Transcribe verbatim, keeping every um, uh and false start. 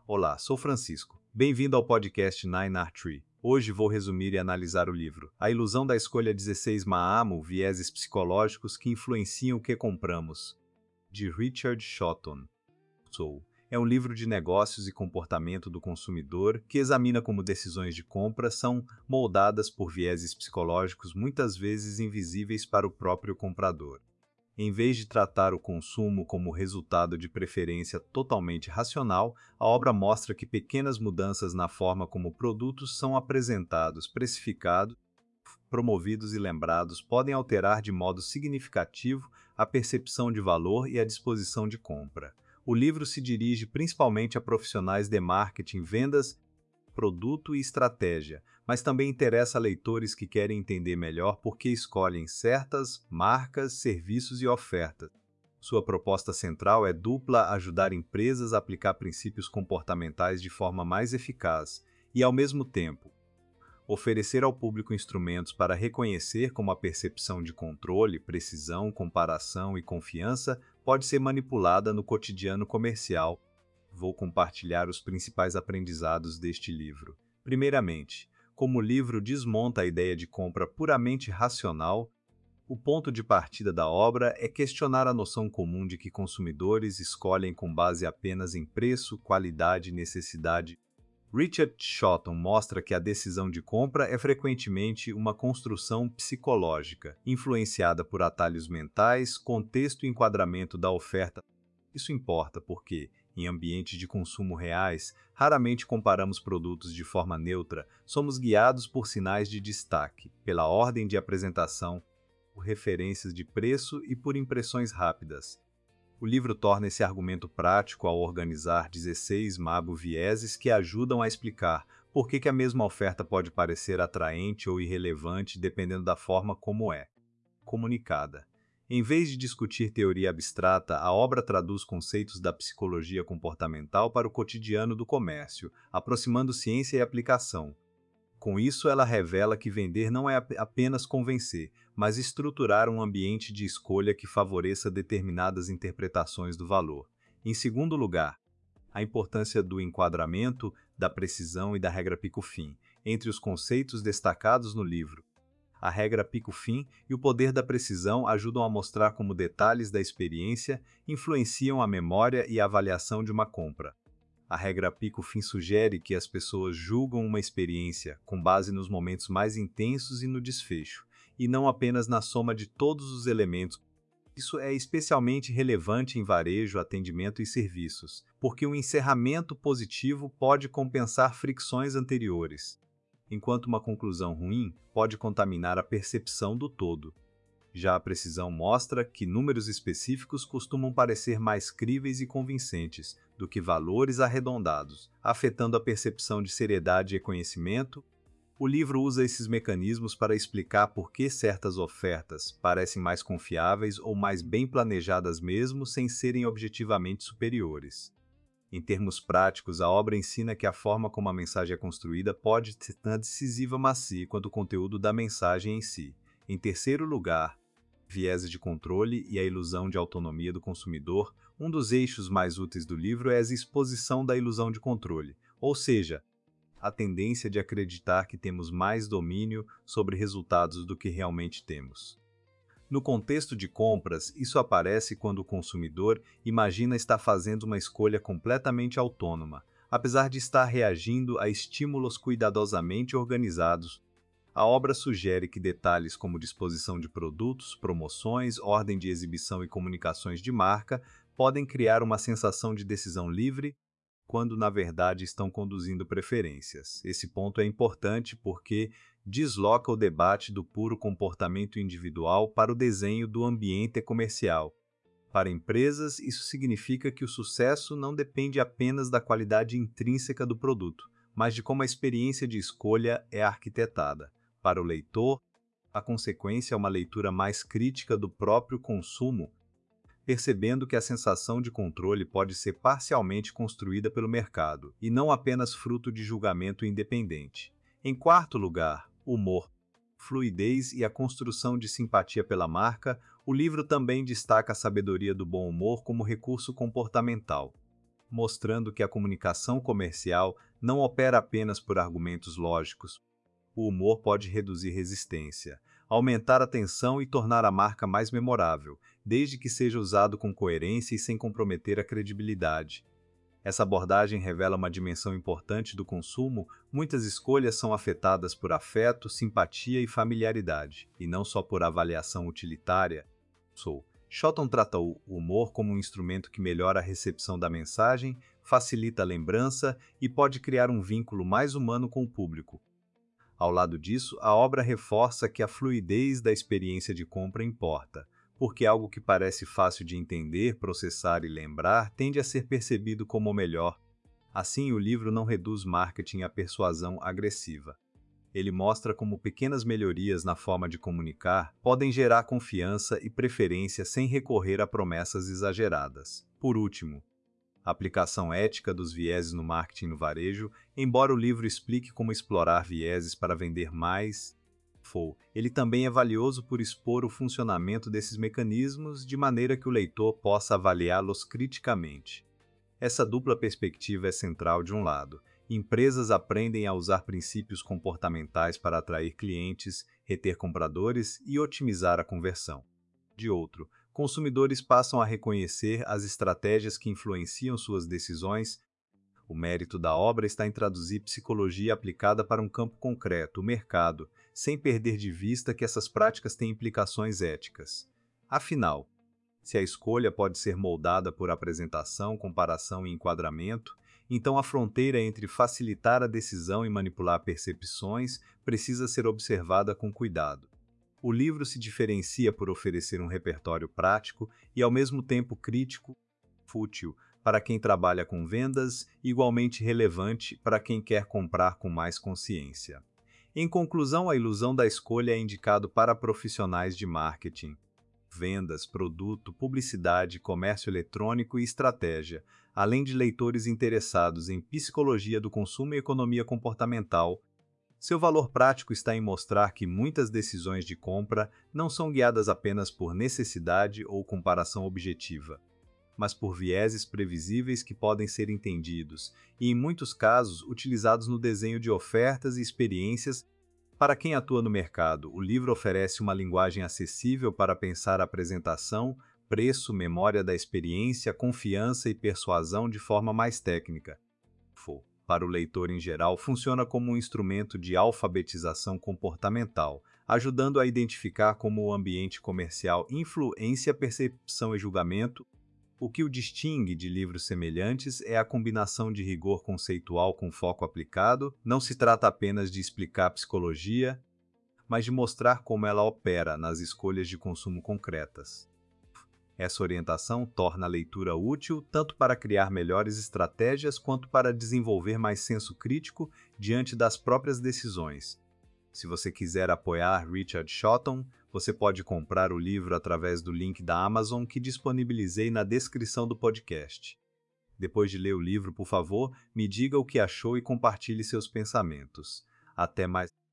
Olá, sou Francisco. Bem-vindo ao podcast Nine Art Tree. Hoje vou resumir e analisar o livro A Ilusão da Escolha dezesseis Maamo, Vieses Psicológicos que Influenciam o que Compramos, de Richard Shotton. Sou. É um livro de negócios e comportamento do consumidor que examina como decisões de compra são moldadas por vieses psicológicos muitas vezes invisíveis para o próprio comprador. Em vez de tratar o consumo como resultado de preferência totalmente racional, a obra mostra que pequenas mudanças na forma como produtos são apresentados, precificados, promovidos e lembrados podem alterar de modo significativo a percepção de valor e a disposição de compra. O livro se dirige principalmente a profissionais de marketing, vendas, produto e estratégia, mas também interessa a leitores que querem entender melhor por que escolhem certas marcas, serviços e ofertas. Sua proposta central é dupla: ajudar empresas a aplicar princípios comportamentais de forma mais eficaz e, ao mesmo tempo, oferecer ao público instrumentos para reconhecer como a percepção de controle, precisão, comparação e confiança pode ser manipulada no cotidiano comercial. Vou compartilhar os principais aprendizados deste livro. Primeiramente, como o livro desmonta a ideia de compra puramente racional, o ponto de partida da obra é questionar a noção comum de que consumidores escolhem com base apenas em preço, qualidade e necessidade. Richard Shotton mostra que a decisão de compra é frequentemente uma construção psicológica, influenciada por atalhos mentais, contexto e enquadramento da oferta. Isso importa porque, em ambientes de consumo reais, raramente comparamos produtos de forma neutra, somos guiados por sinais de destaque, pela ordem de apresentação, por referências de preço e por impressões rápidas. O livro torna esse argumento prático ao organizar dezesseis Maamo vieses que ajudam a explicar por que que a mesma oferta pode parecer atraente ou irrelevante dependendo da forma como é comunicada. Em vez de discutir teoria abstrata, a obra traduz conceitos da psicologia comportamental para o cotidiano do comércio, aproximando ciência e aplicação. Com isso, ela revela que vender não é apenas convencer, mas estruturar um ambiente de escolha que favoreça determinadas interpretações do valor. Em segundo lugar, a importância do enquadramento, da precisão e da regra pico-fim. Entre os conceitos destacados no livro, a regra pico-fim e o poder da precisão ajudam a mostrar como detalhes da experiência influenciam a memória e a avaliação de uma compra. A regra pico-fim sugere que as pessoas julgam uma experiência com base nos momentos mais intensos e no desfecho, e não apenas na soma de todos os elementos. Isso é especialmente relevante em varejo, atendimento e serviços, porque um encerramento positivo pode compensar fricções anteriores, enquanto uma conclusão ruim pode contaminar a percepção do todo. Já a precisão mostra que números específicos costumam parecer mais críveis e convincentes do que valores arredondados, afetando a percepção de seriedade e conhecimento. O livro usa esses mecanismos para explicar por que certas ofertas parecem mais confiáveis ou mais bem planejadas mesmo sem serem objetivamente superiores. Em termos práticos, a obra ensina que a forma como a mensagem é construída pode ser tão decisiva macia quanto o conteúdo da mensagem em si. Em terceiro lugar, vieses de controle e a ilusão de autonomia do consumidor. Um dos eixos mais úteis do livro é a exposição da ilusão de controle, ou seja, a tendência de acreditar que temos mais domínio sobre resultados do que realmente temos. No contexto de compras, isso aparece quando o consumidor imagina estar fazendo uma escolha completamente autônoma, apesar de estar reagindo a estímulos cuidadosamente organizados. A obra sugere que detalhes como disposição de produtos, promoções, ordem de exibição e comunicações de marca podem criar uma sensação de decisão livre, quando na verdade estão conduzindo preferências. Esse ponto é importante porque desloca o debate do puro comportamento individual para o desenho do ambiente comercial. Para empresas, isso significa que o sucesso não depende apenas da qualidade intrínseca do produto, mas de como a experiência de escolha é arquitetada. Para o leitor, a consequência é uma leitura mais crítica do próprio consumo, percebendo que a sensação de controle pode ser parcialmente construída pelo mercado, e não apenas fruto de julgamento independente. Em quarto lugar, humor, fluidez e a construção de simpatia pela marca. O livro também destaca a sabedoria do bom humor como recurso comportamental. mostrando que a comunicação comercial não opera apenas por argumentos lógicos. O humor pode reduzir resistência, aumentar a tensão e tornar a marca mais memorável, desde que seja usado com coerência e sem comprometer a credibilidade. Essa abordagem revela uma dimensão importante do consumo. Muitas escolhas são afetadas por afeto, simpatia e familiaridade, e não só por avaliação utilitária. Sou. Shotton trata o humor como um instrumento que melhora a recepção da mensagem, facilita a lembrança e pode criar um vínculo mais humano com o público. Ao lado disso, a obra reforça que a fluidez da experiência de compra importa, porque algo que parece fácil de entender, processar e lembrar tende a ser percebido como o melhor. Assim, o livro não reduz marketing à persuasão agressiva. Ele mostra como pequenas melhorias na forma de comunicar podem gerar confiança e preferência sem recorrer a promessas exageradas. Por último, a aplicação ética dos vieses no marketing no varejo. Embora o livro explique como explorar vieses para vender mais, ele também é valioso por expor o funcionamento desses mecanismos de maneira que o leitor possa avaliá-los criticamente. Essa dupla perspectiva é central. De um lado, empresas aprendem a usar princípios comportamentais para atrair clientes, reter compradores e otimizar a conversão. De outro, consumidores passam a reconhecer as estratégias que influenciam suas decisões. O mérito da obra está em traduzir psicologia aplicada para um campo concreto, o mercado, sem perder de vista que essas práticas têm implicações éticas. Afinal, se a escolha pode ser moldada por apresentação, comparação e enquadramento, então a fronteira entre facilitar a decisão e manipular percepções precisa ser observada com cuidado. O livro se diferencia por oferecer um repertório prático e, ao mesmo tempo, crítico, útil para quem trabalha com vendas, igualmente relevante para quem quer comprar com mais consciência. Em conclusão, A Ilusão da Escolha é indicado para profissionais de marketing, vendas, produto, publicidade, comércio eletrônico e estratégia, além de leitores interessados em psicologia do consumo e economia comportamental. Seu valor prático está em mostrar que muitas decisões de compra não são guiadas apenas por necessidade ou comparação objetiva, mas por vieses previsíveis que podem ser entendidos e, em muitos casos, utilizados no desenho de ofertas e experiências. Para quem atua no mercado, o livro oferece uma linguagem acessível para pensar a apresentação, preço, memória da experiência, confiança e persuasão de forma mais técnica. Para o leitor em geral, funciona como um instrumento de alfabetização comportamental, ajudando a identificar como o ambiente comercial influencia percepção e julgamento. O que o distingue de livros semelhantes é a combinação de rigor conceitual com foco aplicado. Não se trata apenas de explicar psicologia, mas de mostrar como ela opera nas escolhas de consumo concretas. Essa orientação torna a leitura útil tanto para criar melhores estratégias quanto para desenvolver mais senso crítico diante das próprias decisões. Se você quiser apoiar Richard Shotton, você pode comprar o livro através do link da Amazon que disponibilizei na descrição do podcast. Depois de ler o livro, por favor, me diga o que achou e compartilhe seus pensamentos. Até mais.